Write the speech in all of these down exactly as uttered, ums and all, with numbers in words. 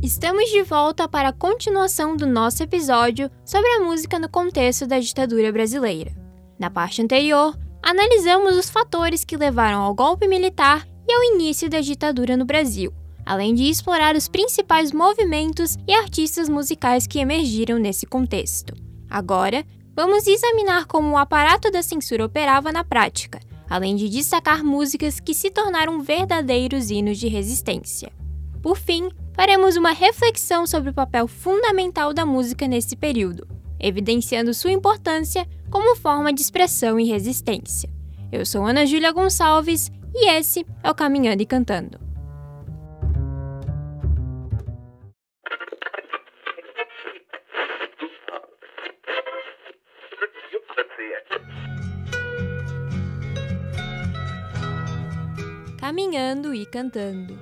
Estamos de volta para a continuação do nosso episódio sobre a música no contexto da ditadura brasileira. Na parte anterior, analisamos os fatores que levaram ao golpe militar e ao início da ditadura no Brasil, além de explorar os principais movimentos e artistas musicais que emergiram nesse contexto. Agora, vamos examinar como o aparato da censura operava na prática, além de destacar músicas que se tornaram verdadeiros hinos de resistência. Por fim, faremos uma reflexão sobre o papel fundamental da música nesse período, evidenciando sua importância como forma de expressão e resistência. Eu sou Ana Júlia Gonçalves e esse é o Caminhando e Cantando. Caminhando e Cantando.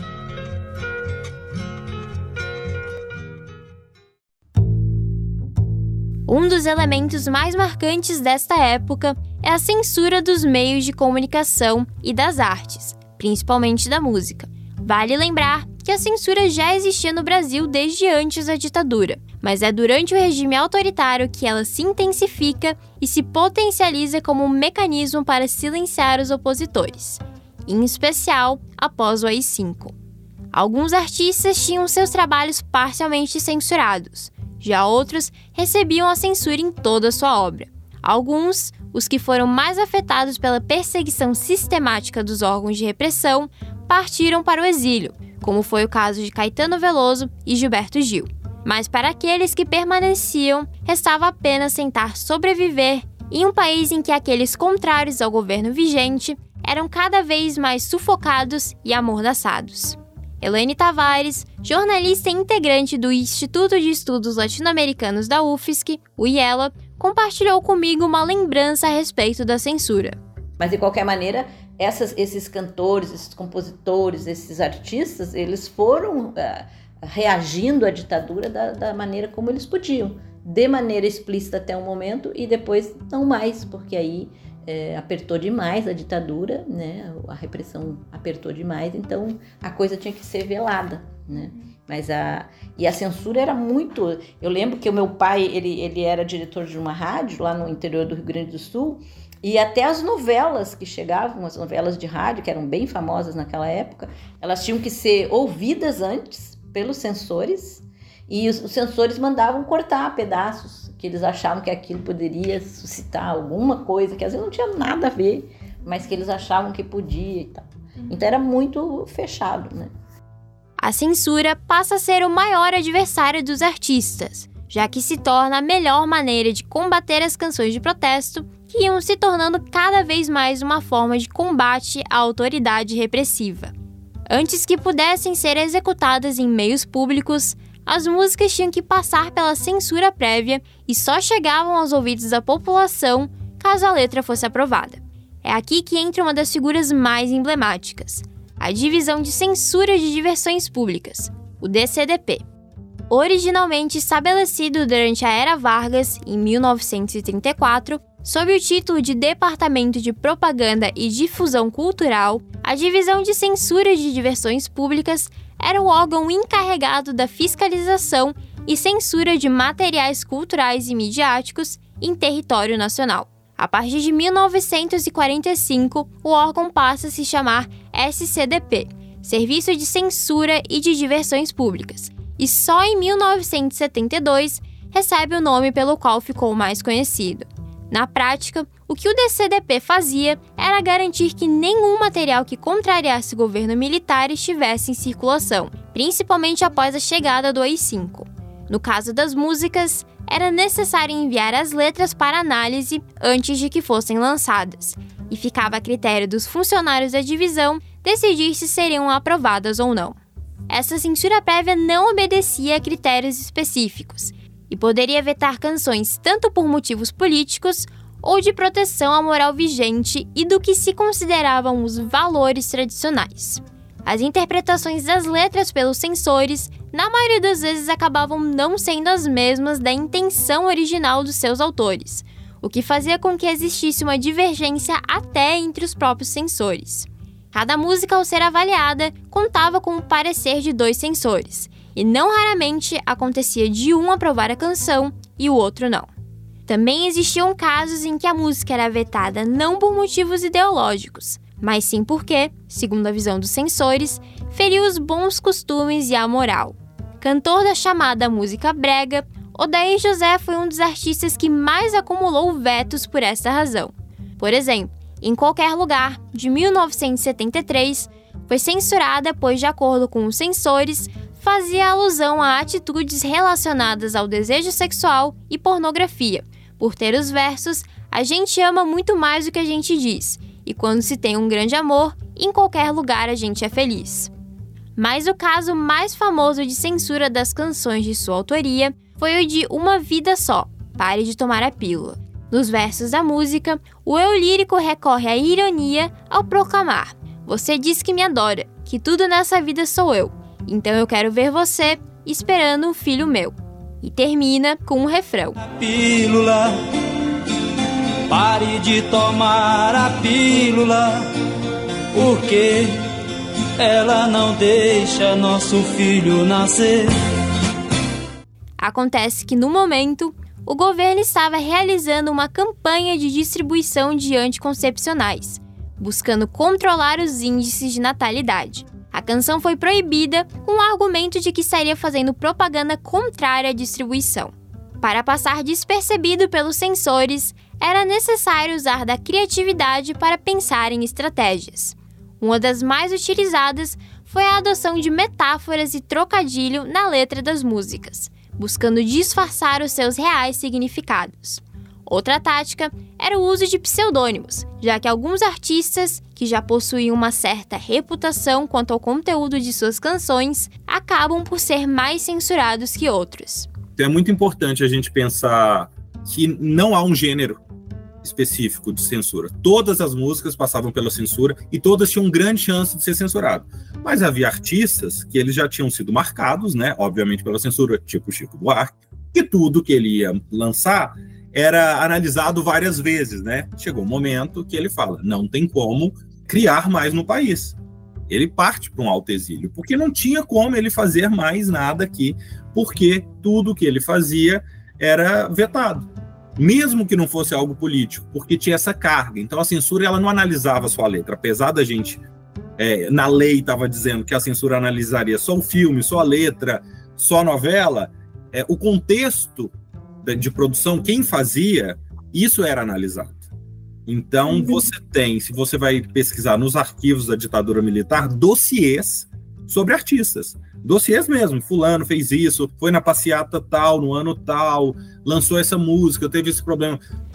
Um dos elementos mais marcantes desta época é a censura dos meios de comunicação e das artes, principalmente da música. Vale lembrar que a censura já existia no Brasil desde antes da ditadura, mas é durante o regime autoritário que ela se intensifica e se potencializa como um mecanismo para silenciar os opositores, em especial após o A I cinco. Alguns artistas tinham seus trabalhos parcialmente censurados, já outros recebiam a censura em toda a sua obra. Alguns, os que foram mais afetados pela perseguição sistemática dos órgãos de repressão, partiram para o exílio, como foi o caso de Caetano Veloso e Gilberto Gil. Mas para aqueles que permaneciam, restava apenas tentar sobreviver em um país em que aqueles contrários ao governo vigente eram cada vez mais sufocados e amordaçados. Elaine Tavares, jornalista e integrante do Instituto de Estudos Latino-Americanos da U F S C, o I E L A, compartilhou comigo uma lembrança a respeito da censura. Mas, de qualquer maneira, essas, esses cantores, esses compositores, esses artistas, eles foram uh, reagindo à ditadura da, da maneira como eles podiam, de maneira explícita até o momento e depois não mais, porque aí É, apertou demais a ditadura, né? A repressão apertou demais, então a coisa tinha que ser velada, né? Mas a, e a censura era muito... Eu lembro que o meu pai, ele, ele era diretor de uma rádio lá no interior do Rio Grande do Sul, e até as novelas que chegavam, as novelas de rádio, que eram bem famosas naquela época, elas tinham que ser ouvidas antes pelos censores, e os, os censores mandavam cortar pedaços, que eles achavam que aquilo poderia suscitar alguma coisa, que às vezes não tinha nada a ver, mas que eles achavam que podia e tal. Então era muito fechado, né? A censura passa a ser o maior adversário dos artistas, já que se torna a melhor maneira de combater as canções de protesto, que iam se tornando cada vez mais uma forma de combate à autoridade repressiva. Antes que pudessem ser executadas em meios públicos, as músicas tinham que passar pela censura prévia e só chegavam aos ouvidos da população caso a letra fosse aprovada. É aqui que entra uma das figuras mais emblemáticas, a Divisão de Censura de Diversões Públicas, o D C D P. Originalmente estabelecido durante a Era Vargas, em mil novecentos e trinta e quatro, sob o título de Departamento de Propaganda e Difusão Cultural, a Divisão de Censura de Diversões Públicas era o órgão encarregado da fiscalização e censura de materiais culturais e midiáticos em território nacional. A partir de mil novecentos e quarenta e cinco, o órgão passa a se chamar S C D P, Serviço de Censura e de Diversões Públicas, e só em mil novecentos e setenta e dois recebe o nome pelo qual ficou mais conhecido. Na prática, o que o D C D P fazia era garantir que nenhum material que contrariasse o governo militar estivesse em circulação, principalmente após a chegada do A I cinco. No caso das músicas, era necessário enviar as letras para análise antes de que fossem lançadas, e ficava a critério dos funcionários da divisão decidir se seriam aprovadas ou não. Essa censura prévia não obedecia a critérios específicos, e poderia vetar canções tanto por motivos políticos ou de proteção à moral vigente e do que se consideravam os valores tradicionais. As interpretações das letras pelos censores, na maioria das vezes, acabavam não sendo as mesmas da intenção original dos seus autores, o que fazia com que existisse uma divergência até entre os próprios censores. Cada música, ao ser avaliada, contava com o parecer de dois censores, e e não raramente acontecia de um aprovar a canção e o outro não. Também existiam casos em que a música era vetada não por motivos ideológicos, mas sim porque, segundo a visão dos censores, feria os bons costumes e a moral. Cantor da chamada música brega, Odair José foi um dos artistas que mais acumulou vetos por essa razão. Por exemplo, Em Qualquer Lugar, de mil novecentos e setenta e três, foi censurada pois, de acordo com os censores, fazia alusão a atitudes relacionadas ao desejo sexual e pornografia, por ter os versos "A gente ama muito mais do que a gente diz, e quando se tem um grande amor, em qualquer lugar a gente é feliz". Mas o caso mais famoso de censura das canções de sua autoria foi o de Uma Vida Só, Pare de Tomar a Pílula. Nos versos da música, o eu lírico recorre à ironia ao proclamar: "Você diz que me adora, que tudo nessa vida sou eu, então eu quero ver você esperando um filho meu". E termina com um refrão: A pílula, pare de tomar a pílula, porque ela não deixa nosso filho nascer. Acontece que, no momento, o governo estava realizando uma campanha de distribuição de anticoncepcionais, buscando controlar os índices de natalidade. A canção foi proibida com o argumento de que estaria fazendo propaganda contrária à distribuição. Para passar despercebido pelos censores, era necessário usar da criatividade para pensar em estratégias. Uma das mais utilizadas foi a adoção de metáforas e trocadilho na letra das músicas, buscando disfarçar os seus reais significados. Outra tática era o uso de pseudônimos, já que alguns artistas, que já possuíam uma certa reputação quanto ao conteúdo de suas canções, acabam por ser mais censurados que outros. É muito importante a gente pensar que não há um gênero específico de censura. Todas as músicas passavam pela censura e todas tinham grande chance de ser censurado. Mas havia artistas que eles já tinham sido marcados, né, obviamente pela censura, tipo Chico Buarque, e tudo que ele ia lançar era analisado várias vezes, né? Chegou um momento que ele fala: não tem como criar mais no país. Ele parte para um alto exílio, porque não tinha como ele fazer mais nada aqui, porque tudo que ele fazia era vetado. Mesmo que não fosse algo político, porque tinha essa carga. Então a censura ela não analisava só a letra, apesar da gente, é, na lei estava dizendo que a censura analisaria só o filme, só a letra, só a novela, é, o contexto de, de produção, quem fazia, isso era analisado. Então uhum. você tem, se você vai pesquisar nos arquivos da ditadura militar, dossiês sobre artistas. Dossiês mesmo, fulano fez isso, foi na passeata tal, no ano tal, lançou essa música, teve esse problema.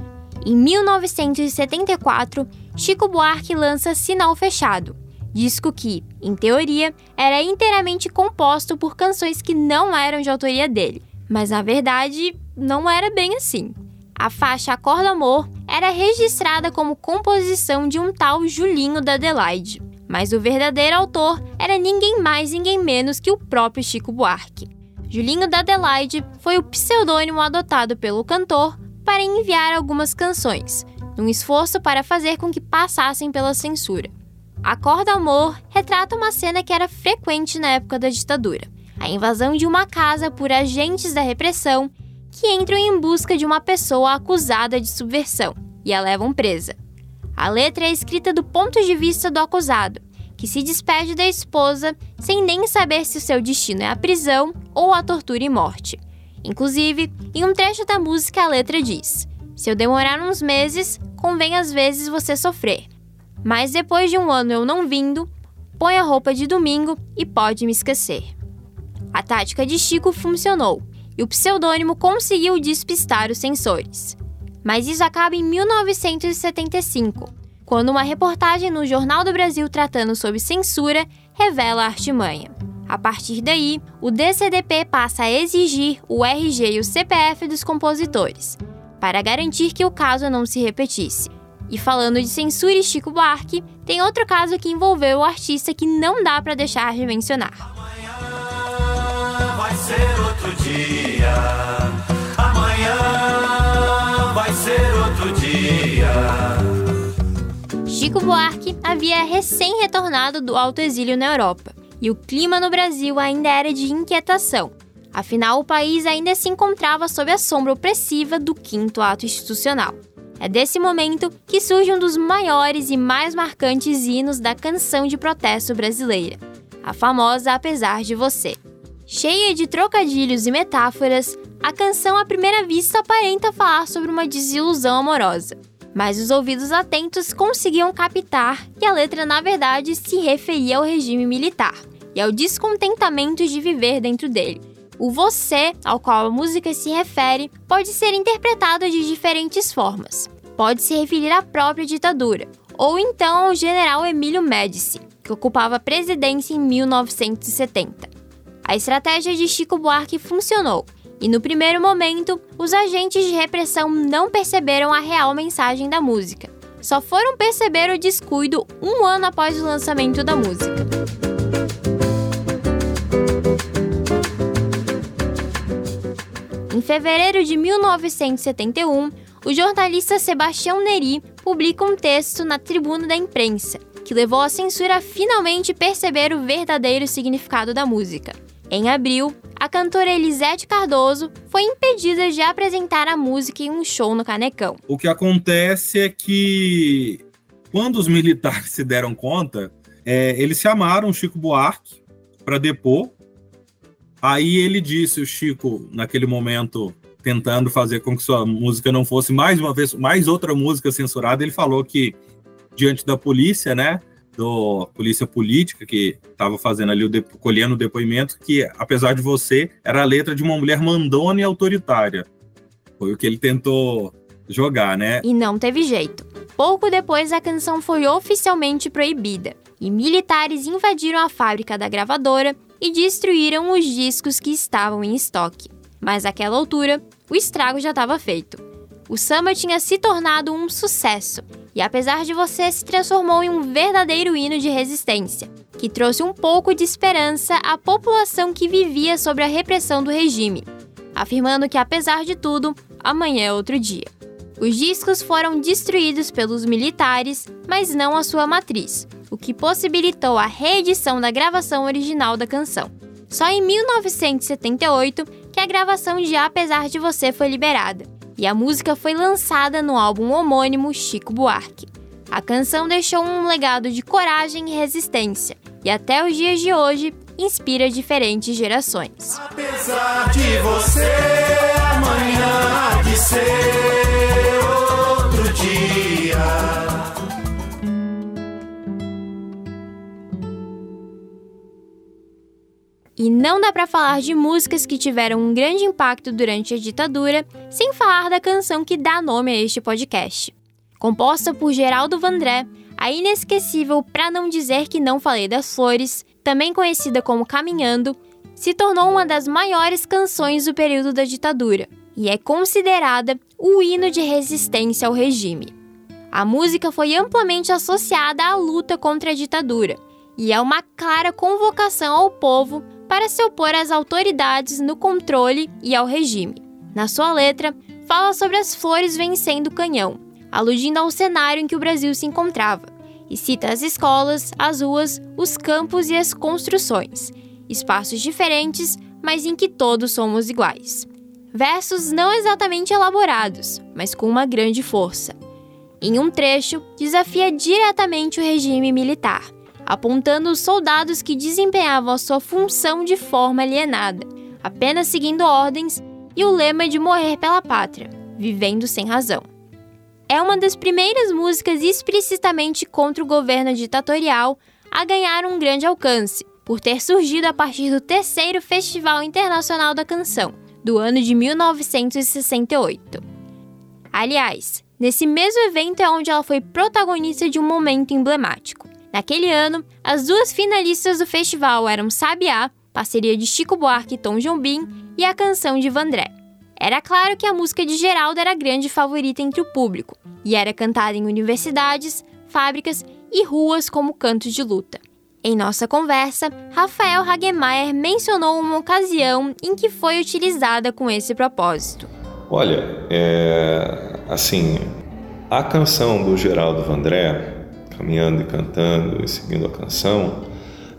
Em mil novecentos e setenta e quatro, Chico Buarque lança Sinal Fechado, disco que, em teoria, era inteiramente composto por canções que não eram de autoria dele. Mas, na verdade, não era bem assim. A faixa Acorda Amor era registrada como composição de um tal Julinho da Adelaide. Mas o verdadeiro autor era ninguém mais, ninguém menos que o próprio Chico Buarque. Julinho da Adelaide foi o pseudônimo adotado pelo cantor para enviar algumas canções, num esforço para fazer com que passassem pela censura. Acorda Amor retrata uma cena que era frequente na época da ditadura: a invasão de uma casa por agentes da repressão que entram em busca de uma pessoa acusada de subversão e a levam presa. A letra é escrita do ponto de vista do acusado, que se despede da esposa sem nem saber se o seu destino é a prisão ou a tortura e morte. Inclusive, em um trecho da música a letra diz: "Se eu demorar uns meses, convém às vezes você sofrer. Mas depois de um ano eu não vindo, põe a roupa de domingo e pode me esquecer". A tática de Chico funcionou, e o pseudônimo conseguiu despistar os censores. Mas isso acaba em mil novecentos e setenta e cinco, quando uma reportagem no Jornal do Brasil tratando sobre censura revela a artimanha. A partir daí, o D C D P passa a exigir o R G e o C P F dos compositores, para garantir que o caso não se repetisse. E falando de censura e Chico Buarque, tem outro caso que envolveu o artista que não dá para deixar de mencionar. Amanhã vai ser outro dia. Amanhã vai ser outro dia. Chico Buarque havia recém-retornado do alto exílio na Europa e o clima no Brasil ainda era de inquietação. Afinal, o país ainda se encontrava sob a sombra opressiva do quinto ato institucional. É desse momento que surge um dos maiores e mais marcantes hinos da canção de protesto brasileira, a famosa Apesar de Você. Cheia de trocadilhos e metáforas, a canção à primeira vista aparenta falar sobre uma desilusão amorosa, mas os ouvidos atentos conseguiam captar que a letra na verdade se referia ao regime militar e ao descontentamento de viver dentro dele. O você, ao qual a música se refere, pode ser interpretado de diferentes formas. Pode se referir à própria ditadura, ou então ao general Emílio Médici, que ocupava a presidência em mil novecentos e setenta. A estratégia de Chico Buarque funcionou, e no primeiro momento, os agentes de repressão não perceberam a real mensagem da música. Só foram perceber o descuido um ano após o lançamento da música. Em fevereiro de mil novecentos e setenta e um, o jornalista Sebastião Neri publica um texto na Tribuna da Imprensa, que levou a censura a finalmente perceber o verdadeiro significado da música. Em abril, a cantora Elisete Cardoso foi impedida de apresentar a música em um show no Canecão. O que acontece é que, quando os militares se deram conta, é, eles chamaram o Chico Buarque para depor. Aí ele disse, o Chico, naquele momento, tentando fazer com que sua música não fosse mais uma vez, mais outra música censurada, ele falou que, diante da polícia, né, da polícia política, que estava fazendo ali, o depo, colhendo o depoimento, que, apesar de você, era a letra de uma mulher mandona e autoritária. Foi o que ele tentou jogar, né? E não teve jeito. Pouco depois, a canção foi oficialmente proibida, e militares invadiram a fábrica da gravadora e destruíram os discos que estavam em estoque. Mas àquela altura, o estrago já estava feito. O samba tinha se tornado um sucesso, e apesar de você, se transformou em um verdadeiro hino de resistência, que trouxe um pouco de esperança à população que vivia sob a repressão do regime, afirmando que, apesar de tudo, amanhã é outro dia. Os discos foram destruídos pelos militares, mas não a sua matriz, o que possibilitou a reedição da gravação original da canção. Só em mil novecentos e setenta e oito que a gravação de Apesar de Você foi liberada, e a música foi lançada no álbum homônimo Chico Buarque. A canção deixou um legado de coragem e resistência, e até os dias de hoje inspira diferentes gerações. Apesar de você, amanhã há de ser outro dia. E não dá pra falar de músicas que tiveram um grande impacto durante a ditadura sem falar da canção que dá nome a este podcast. Composta por Geraldo Vandré, a inesquecível Pra Não Dizer Que Não Falei das Flores, também conhecida como Caminhando, se tornou uma das maiores canções do período da ditadura e é considerada o hino de resistência ao regime. A música foi amplamente associada à luta contra a ditadura e é uma clara convocação ao povo para se opor às autoridades no controle e ao regime. Na sua letra, fala sobre as flores vencendo o canhão, aludindo ao cenário em que o Brasil se encontrava, e cita as escolas, as ruas, os campos e as construções, espaços diferentes, mas em que todos somos iguais. Versos não exatamente elaborados, mas com uma grande força. Em um trecho, desafia diretamente o regime militar, apontando os soldados que desempenhavam a sua função de forma alienada, apenas seguindo ordens, e o lema de morrer pela pátria, vivendo sem razão. É uma das primeiras músicas explicitamente contra o governo ditatorial a ganhar um grande alcance, por ter surgido a partir do terceiro Festival Internacional da Canção, do ano de mil novecentos e sessenta e oito. Aliás, nesse mesmo evento é onde ela foi protagonista de um momento emblemático. Naquele ano, as duas finalistas do festival eram Sabiá, parceria de Chico Buarque e Tom Jobim, e a canção de Vandré. Era claro que a música de Geraldo era a grande favorita entre o público, e era cantada em universidades, fábricas e ruas como canto de luta. Em nossa conversa, Rafael Hagemeyer mencionou uma ocasião em que foi utilizada com esse propósito. Olha, é, assim, a canção do Geraldo Vandré, Caminhando e Cantando e Seguindo a Canção,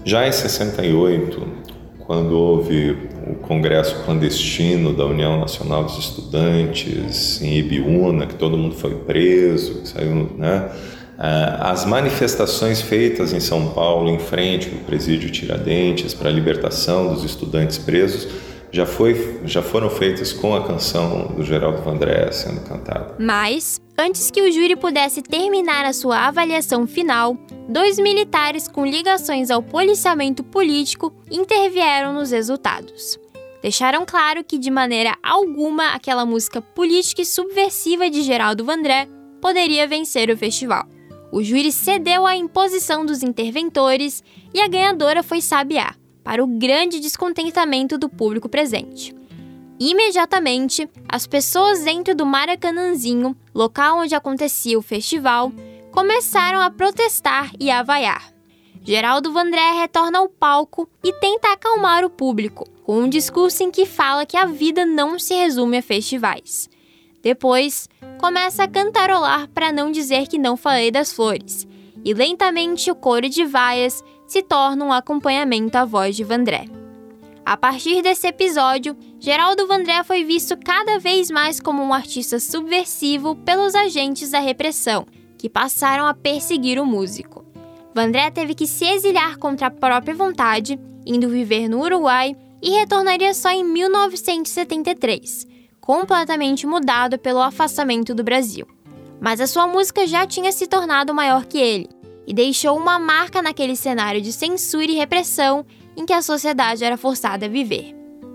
Já em sessenta e oito, quando houve o Congresso Clandestino da União Nacional dos Estudantes em Ibiúna, que todo mundo foi preso, que saiu, né? As manifestações feitas em São Paulo, em frente ao presídio Tiradentes, para a libertação dos estudantes presos, já, foi, já foram feitas com a canção do Geraldo Vandré sendo cantada. Mas, antes que o júri pudesse terminar a sua avaliação final, dois militares com ligações ao policiamento político intervieram nos resultados. Deixaram claro que, de maneira alguma, aquela música política e subversiva de Geraldo Vandré poderia vencer o festival. O júri cedeu à imposição dos interventores e a ganhadora foi Sabiá, para o grande descontentamento do público presente. Imediatamente, as pessoas dentro do Maracanãzinho, local onde acontecia o festival, começaram a protestar e a vaiar. Geraldo Vandré retorna ao palco e tenta acalmar o público, com um discurso em que fala que a vida não se resume a festivais. Depois, começa a cantarolar para não dizer que não falei das flores, e lentamente o coro de vaias se torna um acompanhamento à voz de Vandré. A partir desse episódio, Geraldo Vandré foi visto cada vez mais como um artista subversivo pelos agentes da repressão, que passaram a perseguir o músico. Vandré teve que se exiliar contra a própria vontade, indo viver no Uruguai, e retornaria só em mil novecentos e setenta e três, completamente mudado pelo afastamento do Brasil. Mas a sua música já tinha se tornado maior que ele, e deixou uma marca naquele cenário de censura e repressão em que a sociedade era forçada a viver.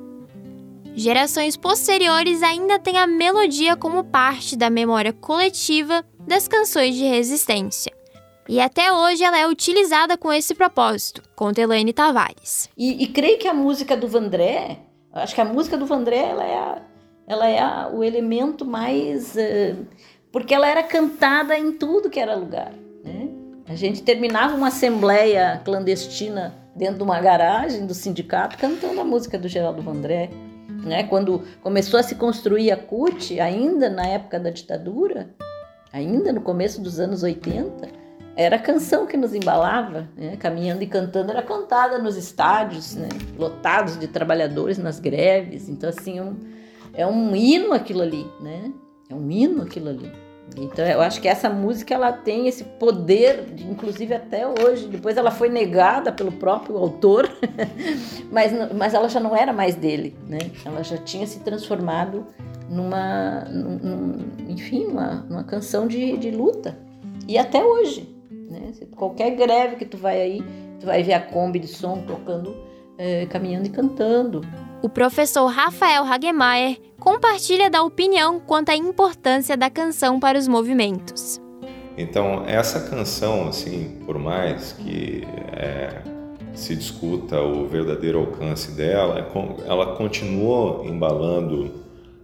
Gerações posteriores ainda têm a melodia como parte da memória coletiva das canções de resistência. E até hoje ela é utilizada com esse propósito, conta Elaine Tavares. E, e creio que a música do Vandré, acho que a música do Vandré ela é, a, ela é a, o elemento mais... Uh, porque ela era cantada em tudo que era lugar, né? A gente terminava uma assembleia clandestina dentro de uma garagem do sindicato cantando a música do Geraldo Vandré, né? Quando começou a se construir a C U T, ainda na época da ditadura, ainda no começo dos anos oitenta, era a canção que nos embalava, né? Caminhando e Cantando era cantada nos estádios, né? Lotados de trabalhadores nas greves. Então, assim, um, é um hino aquilo ali, né? É um hino aquilo ali. Então, eu acho que essa música ela tem esse poder, de, inclusive até hoje. Depois ela foi negada pelo próprio autor, mas, mas ela já não era mais dele, né? Ela já tinha se transformado numa, num, enfim, uma, uma canção de, de luta. E até hoje, né? Qualquer greve que tu vai aí, tu vai ver a Kombi de som tocando, é, Caminhando e Cantando. O professor Rafael Hagemeyer compartilha da opinião quanto à importância da canção para os movimentos. Então, essa canção, assim, por mais que é, se discuta o verdadeiro alcance dela, ela continuou embalando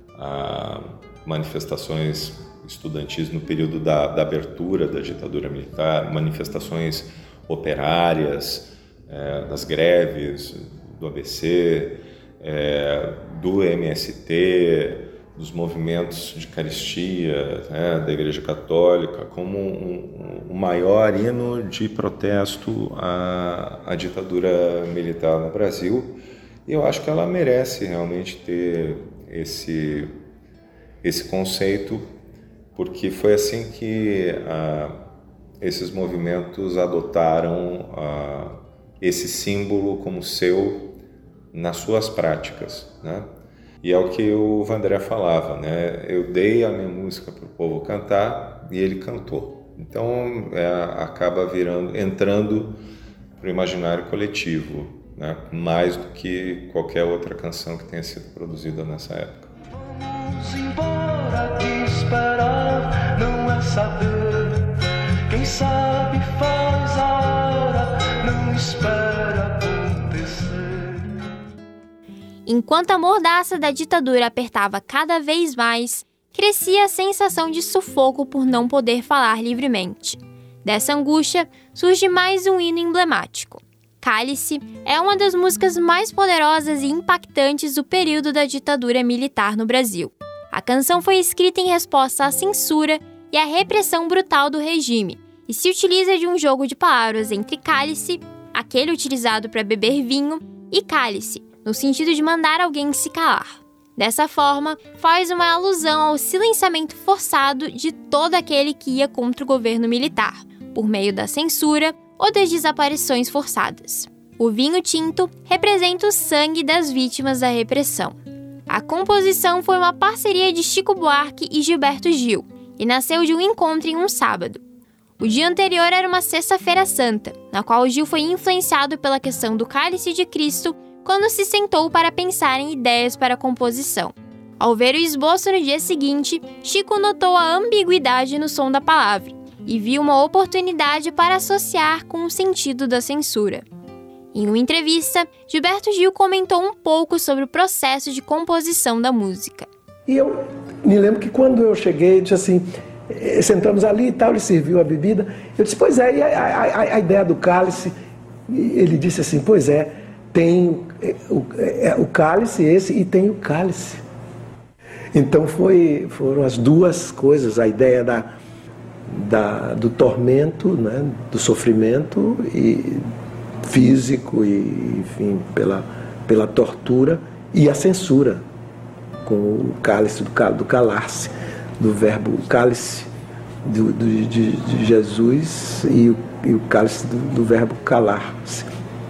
a manifestações estudantis no período da, da abertura da ditadura militar, manifestações operárias, é, das greves do A B C, é, do M S T, dos movimentos de caristia, né, da Igreja Católica, como um, um maior hino de protesto à, à ditadura militar no Brasil. E eu acho que ela merece realmente ter esse, esse conceito, porque foi assim que ah, esses movimentos adotaram ah, esse símbolo como seu nas suas práticas, né? E é o que o Vandré falava, né? Eu dei a minha música para o povo cantar e ele cantou. Então é, acaba virando, entrando para o imaginário coletivo, né? Mais do que qualquer outra canção que tenha sido produzida nessa época. Vamos embora, que esperar não é saber. Quem sabe faz a hora, não espera acontecer. Enquanto a mordaça da ditadura apertava cada vez mais, crescia a sensação de sufoco por não poder falar livremente. Dessa angústia, surge mais um hino emblemático. Cálice é uma das músicas mais poderosas e impactantes do período da ditadura militar no Brasil. A canção foi escrita em resposta à censura e à repressão brutal do regime, e se utiliza de um jogo de palavras entre cálice, a aquele utilizado para beber vinho, e cálice, no sentido de mandar alguém se calar. Dessa forma, faz uma alusão ao silenciamento forçado de todo aquele que ia contra o governo militar, por meio da censura ou das desaparições forçadas. O vinho tinto representa o sangue das vítimas da repressão. A composição foi uma parceria de Chico Buarque e Gilberto Gil, e nasceu de um encontro em um sábado. O dia anterior era uma sexta-feira santa, na qual Gil foi influenciado pela questão do cálice de Cristo quando se sentou para pensar em ideias para a composição. Ao ver o esboço no dia seguinte, Chico notou a ambiguidade no som da palavra e viu uma oportunidade para associar com o sentido da censura. Em uma entrevista, Gilberto Gil comentou um pouco sobre o processo de composição da música. E eu me lembro que quando eu cheguei, disse assim, sentamos ali e tal, ele serviu a bebida. Eu disse, pois é, e a, a, a ideia do cálice? E ele disse assim, pois é, tem o, é, o cálice esse e tem o cálice. Então foi, foram as duas coisas, a ideia da, da, do tormento, né, do sofrimento e físico e, enfim, pela, pela tortura e a censura, com o cálice do, do calar-se, do verbo cálice do, do, de, de Jesus e o, e o cálice do, do verbo calar-se,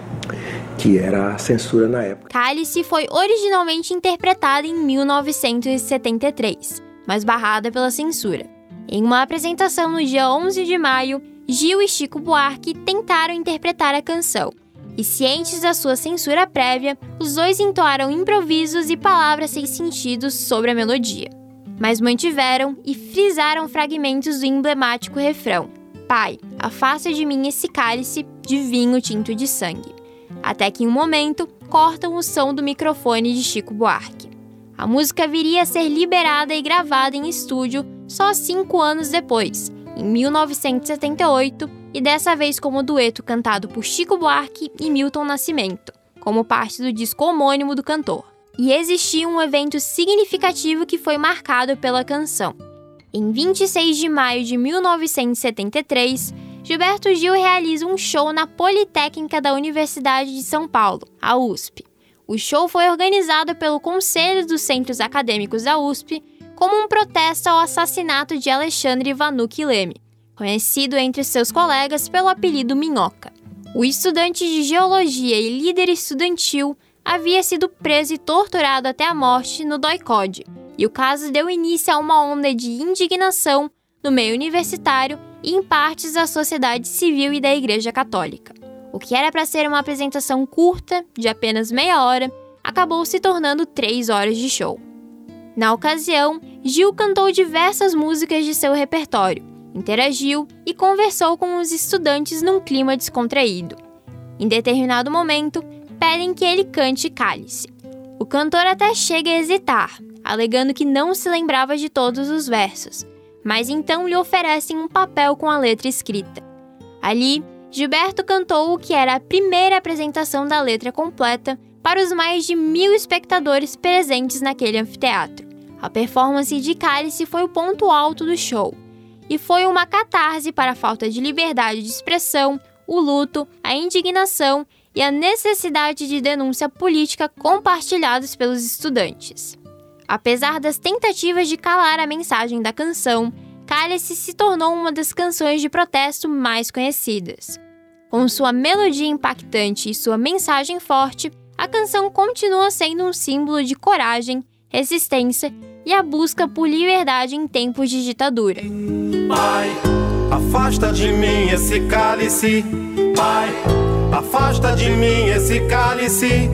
que era a censura na época. Cálice foi originalmente interpretada em mil novecentos e setenta e três, mas barrada pela censura. Em uma apresentação no dia onze de maio, Gil e Chico Buarque tentaram interpretar a canção, e cientes da sua censura prévia, os dois entoaram improvisos e palavras sem sentido sobre a melodia. Mas mantiveram e frisaram fragmentos do emblemático refrão: Pai, afasta de mim esse cálice de vinho tinto de sangue. Até que em um momento, cortam o som do microfone de Chico Buarque. A música viria a ser liberada e gravada em estúdio só cinco anos depois, em mil novecentos e setenta e oito, e dessa vez como dueto cantado por Chico Buarque e Milton Nascimento, como parte do disco homônimo do cantor. E existia um evento significativo que foi marcado pela canção. Em vinte e seis de maio de mil novecentos e setenta e três, Gilberto Gil realiza um show na Politécnica da Universidade de São Paulo, a U S P. O show foi organizado pelo Conselho dos Centros Acadêmicos da U S P como um protesto ao assassinato de Alexandre Vanucci Leme, conhecido entre seus colegas pelo apelido Minhoca. O estudante de geologia e líder estudantil havia sido preso e torturado até a morte no D O I-C O D, e o caso deu início a uma onda de indignação no meio universitário e em partes da sociedade civil e da Igreja Católica. O que era para ser uma apresentação curta, de apenas meia hora, acabou se tornando três horas de show. Na ocasião, Gil cantou diversas músicas de seu repertório, interagiu e conversou com os estudantes num clima descontraído. Em determinado momento, pedem que ele cante Cálice. O cantor até chega a hesitar, alegando que não se lembrava de todos os versos, mas então lhe oferecem um papel com a letra escrita. Ali, Gilberto cantou o que era a primeira apresentação da letra completa para os mais de mil espectadores presentes naquele anfiteatro. A performance de Cálice foi o ponto alto do show, e foi uma catarse para a falta de liberdade de expressão, o luto, a indignação e a necessidade de denúncia política compartilhados pelos estudantes. Apesar das tentativas de calar a mensagem da canção, Cálice se tornou uma das canções de protesto mais conhecidas. Com sua melodia impactante e sua mensagem forte, a canção continua sendo um símbolo de coragem, resistência e a busca por liberdade em tempos de ditadura. Pai, afasta de mim esse cálice. Pai, afasta de mim esse cálice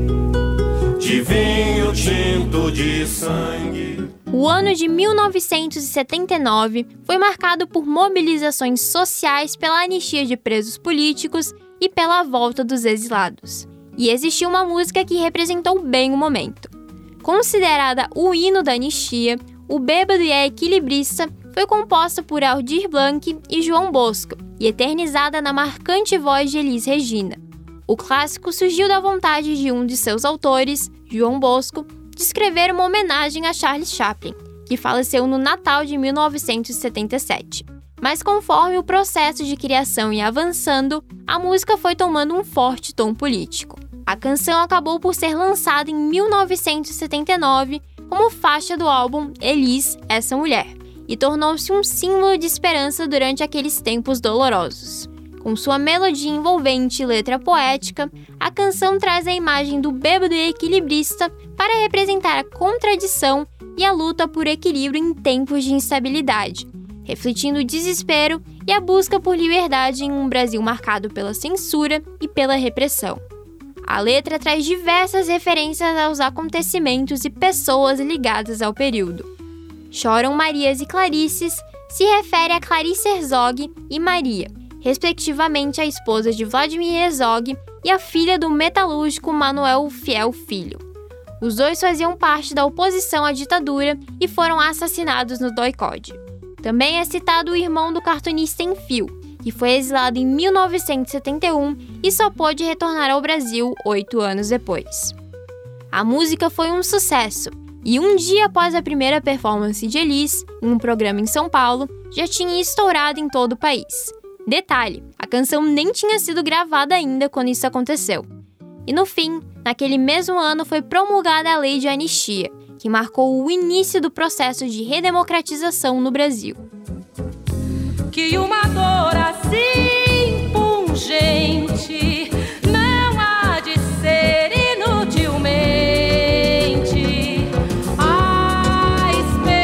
de vinho tinto de sangue. O ano de mil novecentos e setenta e nove foi marcado por mobilizações sociais pela anistia de presos políticos e pela volta dos exilados. E existiu uma música que representou bem o momento. Considerada o hino da anistia, O Bêbado e a Equilibrista foi composta por Aldir Blanc e João Bosco e eternizada na marcante voz de Elis Regina. O clássico surgiu da vontade de um de seus autores, João Bosco, de escrever uma homenagem a Charles Chaplin, que faleceu no Natal de mil novecentos e setenta e sete. Mas conforme o processo de criação ia avançando, a música foi tomando um forte tom político. A canção acabou por ser lançada em mil novecentos e setenta e nove como faixa do álbum Elis, Essa Mulher, e tornou-se um símbolo de esperança durante aqueles tempos dolorosos. Com sua melodia envolvente e letra poética, a canção traz a imagem do bêbado e equilibrista para representar a contradição e a luta por equilíbrio em tempos de instabilidade, refletindo o desespero e a busca por liberdade em um Brasil marcado pela censura e pela repressão. A letra traz diversas referências aos acontecimentos e pessoas ligadas ao período. Choram Marias e Clarices se refere a Clarice Herzog e Maria, respectivamente a esposa de Vladimir Herzog e a filha do metalúrgico Manuel Fiel Filho. Os dois faziam parte da oposição à ditadura e foram assassinados no doicode. Também é citado o irmão do cartunista Enfio, que foi exilado em mil novecentos e setenta e um e só pôde retornar ao Brasil oito anos depois. A música foi um sucesso, e um dia após a primeira performance de Elis, em um programa em São Paulo, já tinha estourado em todo o país. Detalhe, a canção nem tinha sido gravada ainda quando isso aconteceu. E no fim, naquele mesmo ano foi promulgada a Lei de Anistia, que marcou o início do processo de redemocratização no Brasil. Que uma dor assim pungente não há de ser inutilmente a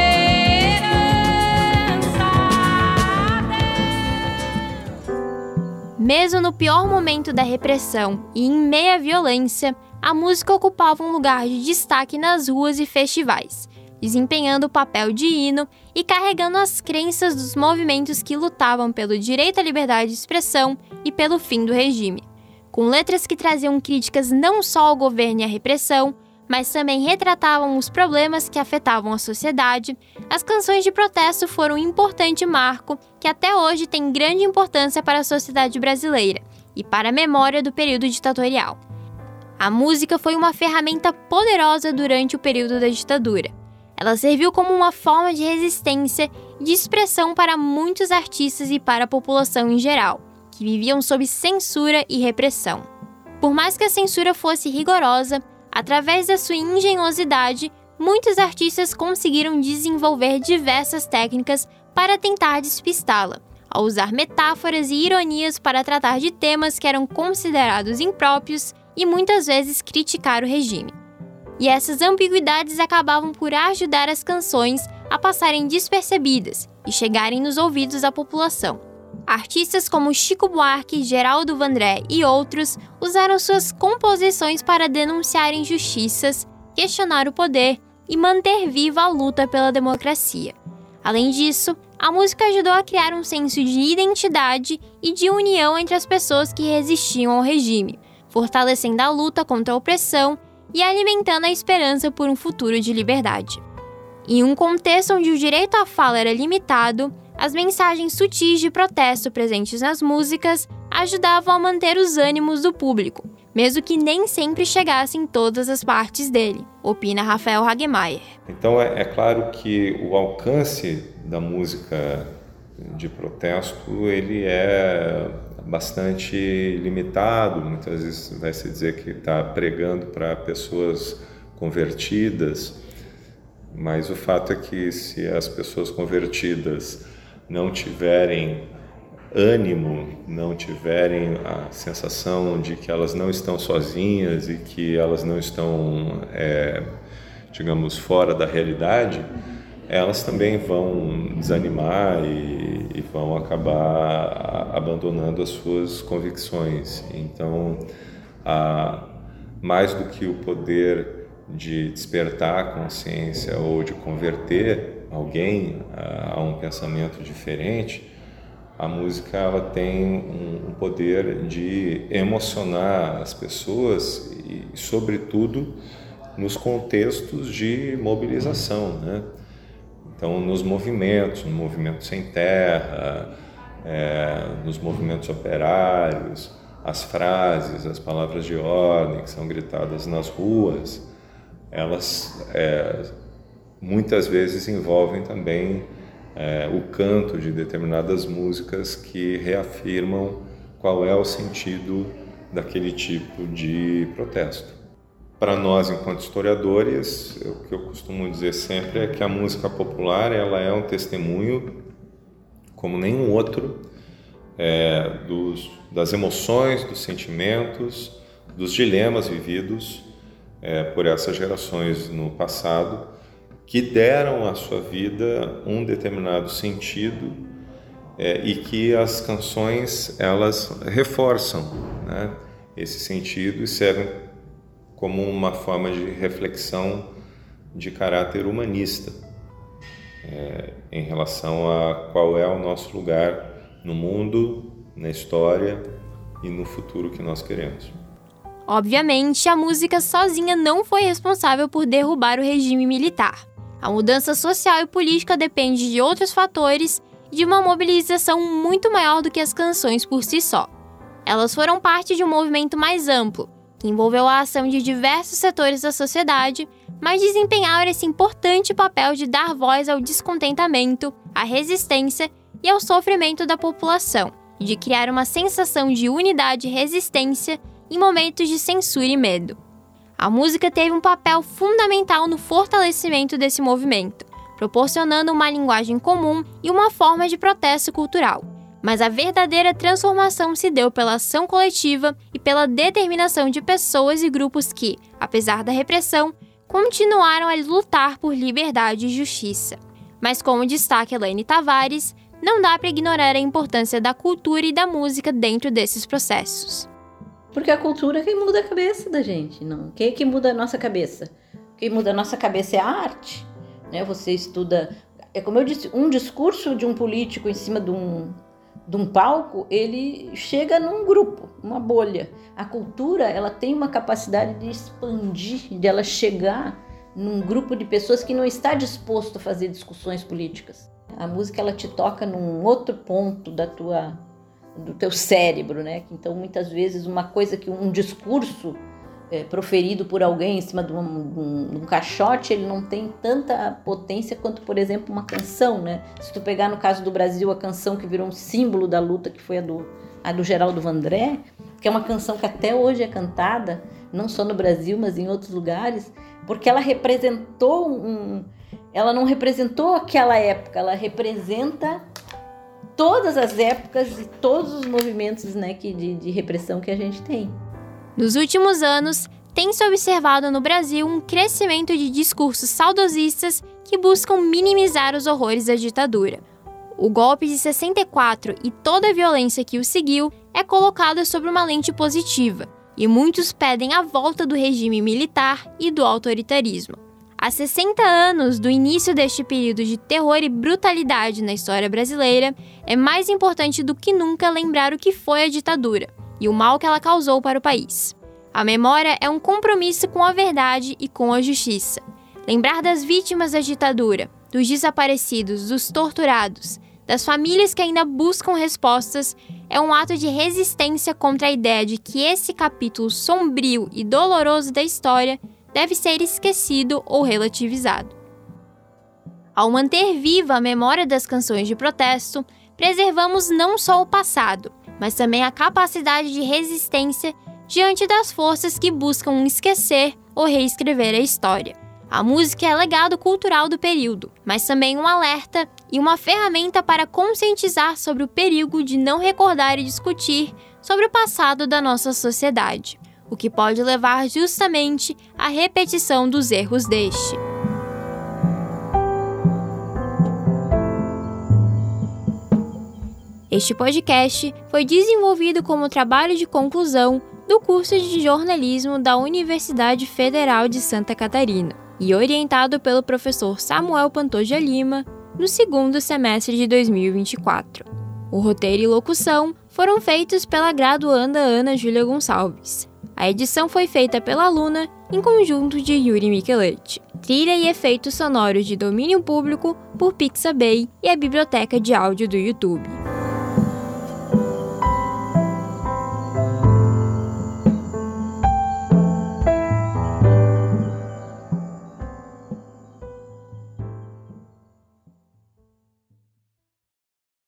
esperança. Mesmo no pior momento da repressão e em meia à violência, a música ocupava um lugar de destaque nas ruas e festivais, desempenhando o papel de hino e carregando as crenças dos movimentos que lutavam pelo direito à liberdade de expressão e pelo fim do regime. Com letras que traziam críticas não só ao governo e à repressão, mas também retratavam os problemas que afetavam a sociedade, as canções de protesto foram um importante marco que até hoje tem grande importância para a sociedade brasileira e para a memória do período ditatorial. A música foi uma ferramenta poderosa durante o período da ditadura. Ela serviu como uma forma de resistência e de expressão para muitos artistas e para a população em geral, que viviam sob censura e repressão. Por mais que a censura fosse rigorosa, através da sua engenhosidade, muitos artistas conseguiram desenvolver diversas técnicas para tentar despistá-la, ao usar metáforas e ironias para tratar de temas que eram considerados impróprios e muitas vezes criticar o regime. E essas ambiguidades acabavam por ajudar as canções a passarem despercebidas e chegarem nos ouvidos da população. Artistas como Chico Buarque, Geraldo Vandré e outros usaram suas composições para denunciar injustiças, questionar o poder e manter viva a luta pela democracia. Além disso, a música ajudou a criar um senso de identidade e de união entre as pessoas que resistiam ao regime, fortalecendo a luta contra a opressão e alimentando a esperança por um futuro de liberdade. Em um contexto onde o direito à fala era limitado, as mensagens sutis de protesto presentes nas músicas ajudavam a manter os ânimos do público, mesmo que nem sempre chegassem em todas as partes dele, opina Rafael Hagemeyer. Então é, é claro que o alcance da música de protesto ele é bastante limitado. Muitas vezes vai se dizer que está pregando para pessoas convertidas, mas o fato é que se as pessoas convertidas não tiverem ânimo, não tiverem a sensação de que elas não estão sozinhas e que elas não estão, é, digamos, fora da realidade, elas também vão desanimar e, e vão acabar abandonando as suas convicções. Então, a, mais do que o poder de despertar a consciência ou de converter alguém a, a um pensamento diferente, a música ela tem um, um poder de emocionar as pessoas e, sobretudo, nos contextos de mobilização, né? Então, nos movimentos, no movimento sem terra, é, nos movimentos operários, as frases, as palavras de ordem que são gritadas nas ruas, elas é, muitas vezes envolvem também é, o canto de determinadas músicas que reafirmam qual é o sentido daquele tipo de protesto. Para nós, enquanto historiadores, o que eu costumo dizer sempre é que a música popular ela é um testemunho, como nenhum outro, é, dos, das emoções, dos sentimentos, dos dilemas vividos é, por essas gerações no passado, que deram à sua vida um determinado sentido é, e que as canções elas reforçam, né, esse sentido e servem como uma forma de reflexão de caráter humanista é, em relação a qual é o nosso lugar no mundo, na história e no futuro que nós queremos. Obviamente, a música sozinha não foi responsável por derrubar o regime militar. A mudança social e política depende de outros fatores e de uma mobilização muito maior do que as canções por si só. Elas foram parte de um movimento mais amplo, que envolveu a ação de diversos setores da sociedade, mas desempenharam esse importante papel de dar voz ao descontentamento, à resistência e ao sofrimento da população, e de criar uma sensação de unidade e resistência em momentos de censura e medo. A música teve um papel fundamental no fortalecimento desse movimento, proporcionando uma linguagem comum e uma forma de protesto cultural. Mas a verdadeira transformação se deu pela ação coletiva e pela determinação de pessoas e grupos que, apesar da repressão, continuaram a lutar por liberdade e justiça. Mas como destaca Elaine Tavares, não dá para ignorar a importância da cultura e da música dentro desses processos. Porque a cultura é quem muda a cabeça da gente, não? Quem é que muda a nossa cabeça? Quem muda a nossa cabeça é a arte, né? Você estuda... É como eu disse, um discurso de um político em cima de um, de um palco, ele chega num grupo, uma bolha. A cultura, ela tem uma capacidade de expandir, de ela chegar num grupo de pessoas que não está disposto a fazer discussões políticas. A música, ela te toca num outro ponto da tua... do teu cérebro, né? Então, muitas vezes, uma coisa que um discurso é, proferido por alguém em cima de um, um, um caixote, ele não tem tanta potência quanto, por exemplo, uma canção, né? Se tu pegar, no caso do Brasil, a canção que virou um símbolo da luta, que foi a do, a do Geraldo Vandré, que é uma canção que até hoje é cantada, não só no Brasil, mas em outros lugares, porque ela representou um... Ela não representou aquela época, ela representa todas as épocas e todos os movimentos, né, que de, de repressão que a gente tem. Nos últimos anos, tem-se observado no Brasil um crescimento de discursos saudosistas que buscam minimizar os horrores da ditadura. O golpe de sessenta e quatro e toda a violência que o seguiu é colocado sob uma lente positiva, e muitos pedem a volta do regime militar e do autoritarismo. Há sessenta anos do início deste período de terror e brutalidade na história brasileira, é mais importante do que nunca lembrar o que foi a ditadura e o mal que ela causou para o país. A memória é um compromisso com a verdade e com a justiça. Lembrar das vítimas da ditadura, dos desaparecidos, dos torturados, das famílias que ainda buscam respostas, é um ato de resistência contra a ideia de que esse capítulo sombrio e doloroso da história deve ser esquecido ou relativizado. Ao manter viva a memória das canções de protesto, preservamos não só o passado, mas também a capacidade de resistência diante das forças que buscam esquecer ou reescrever a história. A música é legado cultural do período, mas também um alerta e uma ferramenta para conscientizar sobre o perigo de não recordar e discutir sobre o passado da nossa sociedade, o que pode levar justamente à repetição dos erros deste. Este podcast foi desenvolvido como trabalho de conclusão do curso de jornalismo da Universidade Federal de Santa Catarina e orientado pelo professor Samuel Pantoja Lima no segundo semestre de dois mil e vinte e quatro. O roteiro e locução foram feitos pela graduanda Ana Júlia Gonçalves. A edição foi feita pela aluna em conjunto de Yuri Micheletti. Trilha e efeitos sonoros de domínio público por Pixabay e a Biblioteca de Áudio do YouTube.